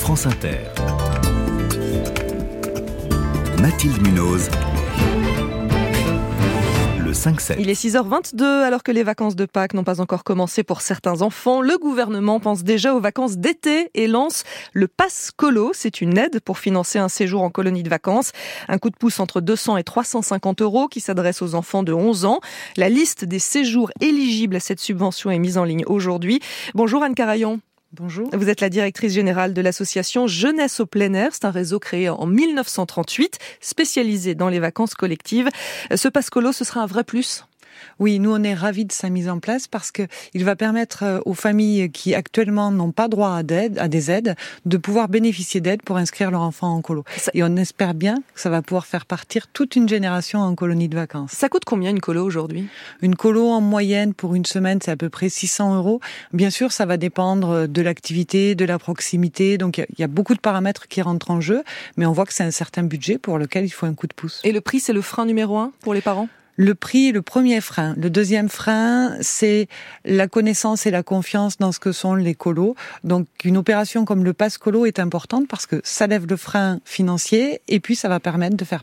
France Inter. Mathilde Munoz. Le 5-7. Il est 6h22 alors que les vacances de Pâques n'ont pas encore commencé pour certains enfants. Le gouvernement pense déjà aux vacances d'été et lance le Pass Colo. C'est une aide pour financer un séjour en colonie de vacances. Un coup de pouce entre 200 et 350 € qui s'adresse aux enfants de 11 ans. La liste des séjours éligibles à cette subvention est mise en ligne aujourd'hui. Bonjour Anne Carayon. Bonjour. Vous êtes la directrice générale de l'association Jeunesse au plein air. C'est un réseau créé en 1938, spécialisé dans les vacances collectives. Ce Pass Colo, ce sera un vrai plus ? Oui, nous on est ravis de sa mise en place parce que il va permettre aux familles qui actuellement n'ont pas droit à des aides de pouvoir bénéficier d'aides pour inscrire leur enfant en colo. Et on espère bien que ça va pouvoir faire partir toute une génération en colonie de vacances. Ça coûte combien une colo aujourd'hui ? Une colo en moyenne pour une semaine, c'est à peu près 600 €. Bien sûr, ça va dépendre de l'activité, de la proximité. Donc il y a beaucoup de paramètres qui rentrent en jeu, mais on voit que c'est un certain budget pour lequel il faut un coup de pouce. Et le prix, c'est le frein numéro 1 pour les parents ? Le prix est le premier frein. Le deuxième frein, c'est la connaissance et la confiance dans ce que sont les colos. Donc, une opération comme le Pass Colo est importante parce que ça lève le frein financier et puis ça va permettre de faire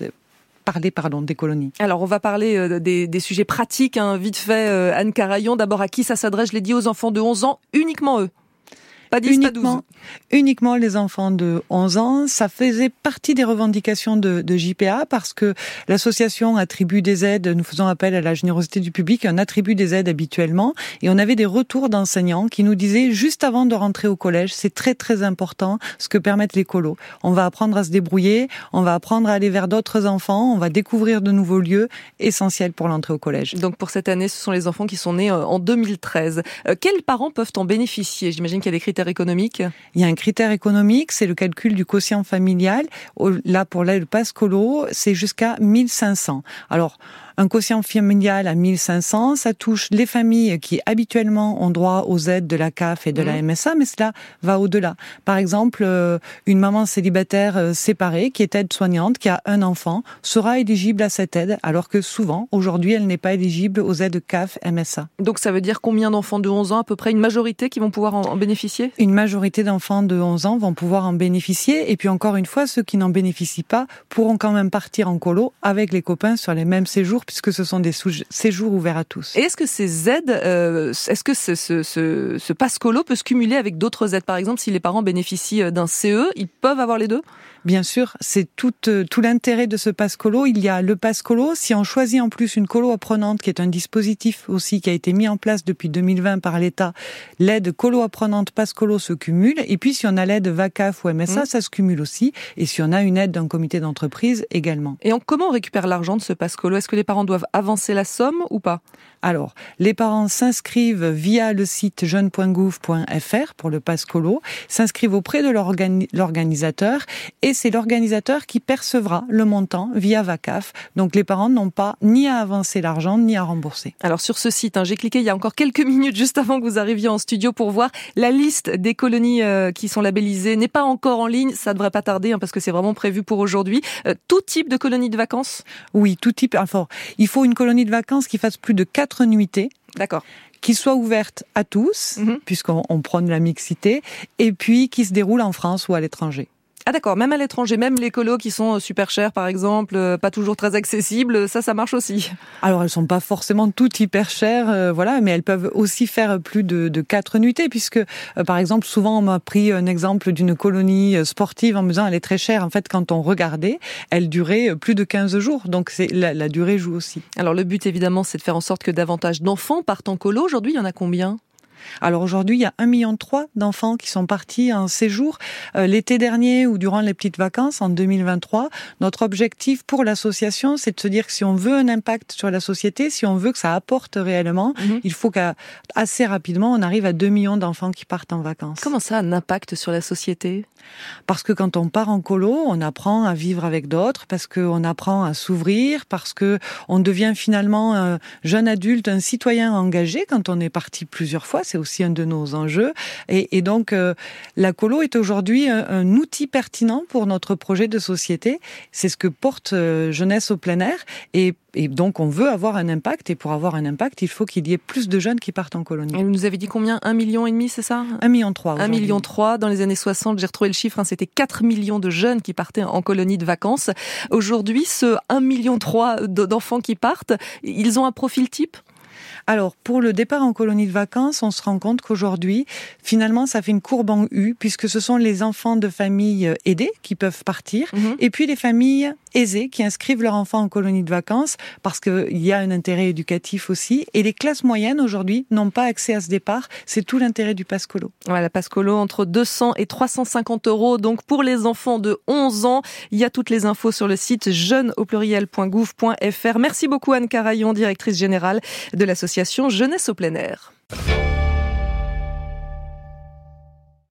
parler des colonies. Alors, on va parler des sujets pratiques, vite fait, Anne Carayon. D'abord, à qui ça s'adresse ? Je l'ai dit, aux enfants de 11 ans, uniquement eux. Pas 10, pas 12. Uniquement les enfants de 11 ans. Ça faisait partie des revendications de JPA parce que l'association attribue des aides, nous faisons appel à la générosité du public, on attribue des aides habituellement et on avait des retours d'enseignants qui nous disaient juste avant de rentrer au collège, c'est très très important ce que permettent les colos. On va apprendre à se débrouiller, on va apprendre à aller vers d'autres enfants, on va découvrir de nouveaux lieux essentiels pour l'entrée au collège. Donc pour cette année, ce sont les enfants qui sont nés en 2013. Quels parents peuvent en bénéficier ? J'imagine qu'il y a des critères économiques. Il y a un critère économique, c'est le calcul du quotient familial. Là, pour le Pass Colo, c'est jusqu'à 1500. Alors, un quotient familial à 1500, ça touche les familles qui habituellement ont droit aux aides de la CAF et de la MSA, mais cela va au-delà. Par exemple, une maman célibataire séparée qui est aide-soignante, qui a un enfant, sera éligible à cette aide, alors que souvent, aujourd'hui, elle n'est pas éligible aux aides CAF, MSA. Donc ça veut dire combien d'enfants de 11 ans, à peu près une majorité qui vont pouvoir en bénéficier ? Une majorité d'enfants de 11 ans vont pouvoir en bénéficier, et puis encore une fois, ceux qui n'en bénéficient pas pourront quand même partir en colo avec les copains sur les mêmes séjours, puisque ce sont des séjours ouverts à tous. Et est-ce que ces aides, est-ce que ce Pass Colo peut se cumuler avec d'autres aides ? Par exemple, si les parents bénéficient d'un CE, ils peuvent avoir les deux ? Bien sûr, c'est tout l'intérêt de ce Pass Colo. Il y a le Pass Colo, si on choisit en plus une colo apprenante, qui est un dispositif aussi qui a été mis en place depuis 2020 par l'État, l'aide colo apprenante Pass Colo se cumule, et puis si on a l'aide VACAF ou MSA, ça se cumule aussi, et si on a une aide d'un comité d'entreprise également. Et comment on récupère l'argent de ce Pass Colo ? Est-ce que les parents doivent avancer la somme ou pas ? Alors, les parents s'inscrivent via le site jeune.gouv.fr pour le Pass Colo, s'inscrivent auprès de l'organisateur, et c'est l'organisateur qui percevra le montant via VACAF. Donc les parents n'ont pas ni à avancer l'argent, ni à rembourser. Alors sur ce site, j'ai cliqué il y a encore quelques minutes juste avant que vous arriviez en studio pour voir la liste des colonies qui sont labellisées. N'est pas encore en ligne, ça devrait pas tarder parce que c'est vraiment prévu pour aujourd'hui. Tout type de colonie de vacances ? Oui, tout type. Enfin, il faut une colonie de vacances qui fasse plus de 4 nuitées. D'accord. Qui soit ouverte à tous, puisqu'on prône la mixité, et puis qui se déroule en France ou à l'étranger. Ah d'accord, même à l'étranger, même les colos qui sont super chers par exemple, pas toujours très accessibles, ça marche aussi. Alors elles sont pas forcément toutes hyper chères, mais elles peuvent aussi faire plus de 4 nuitées, puisque par exemple souvent on m'a pris un exemple d'une colonie sportive en me disant elle est très chère. En fait quand on regardait, elle durait plus de 15 jours, donc la durée joue aussi. Alors le but évidemment c'est de faire en sorte que davantage d'enfants partent en colo. Aujourd'hui il y en a combien ? Alors aujourd'hui, il y a 1,3 million d'enfants qui sont partis en séjour l'été dernier ou durant les petites vacances en 2023. Notre objectif pour l'association, c'est de se dire que si on veut un impact sur la société, si on veut que ça apporte réellement, il faut qu'assez rapidement, on arrive à 2 millions d'enfants qui partent en vacances. Comment ça, un impact sur la société ? Parce que quand on part en colo, on apprend à vivre avec d'autres, parce qu'on apprend à s'ouvrir, parce que on devient finalement un jeune adulte, un citoyen engagé quand on est parti plusieurs fois. c'est aussi un de nos enjeux. Et donc, la colo est aujourd'hui un outil pertinent pour notre projet de société. C'est ce que porte Jeunesse au plein air. Et donc, on veut avoir un impact. Et pour avoir un impact, il faut qu'il y ait plus de jeunes qui partent en colonie. Et vous nous avez dit combien ? 1,5 million, c'est ça ? 1,3 million. 1,3 million. Dans les années 60, j'ai retrouvé le chiffre, c'était 4 millions de jeunes qui partaient en colonie de vacances. Aujourd'hui, ce 1,3 million d'enfants qui partent, ils ont un profil type ? Alors, pour le départ en colonie de vacances, on se rend compte qu'aujourd'hui, finalement, ça fait une courbe en U, puisque ce sont les enfants de familles aidées qui peuvent partir, et puis les familles aisées qui inscrivent leurs enfants en colonie de vacances, parce qu'il y a un intérêt éducatif aussi. Et les classes moyennes, aujourd'hui, n'ont pas accès à ce départ. C'est tout l'intérêt du pass colo. Voilà, pass colo entre 200 et 350 €. Donc, pour les enfants de 11 ans, il y a toutes les infos sur le site jeunes.gouv.fr. Merci beaucoup Anne Carayon, directrice générale de l'association Jeunesse au plein air.